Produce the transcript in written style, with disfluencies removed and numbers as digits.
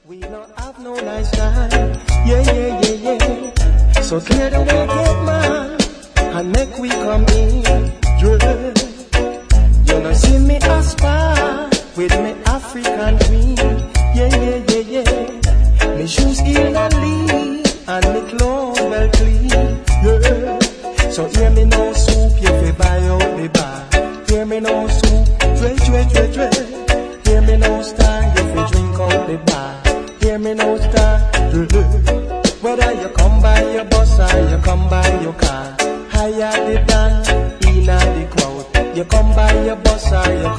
We don't have no nice time, yeah. So clear the way, get man, and make we come in, yeah. You know see me aspire with me African queen, yeah. Me shoes in and lean, and me clothes well clean, yeah. So hear me no soup, you fi buy out the bar. Hear me no soup, dre. Hear me no star, you fi drink out the bar. Hear me no star, whether you come by your bus or you come by your car. Higher the dance, inna the crowd. You come by your bus or you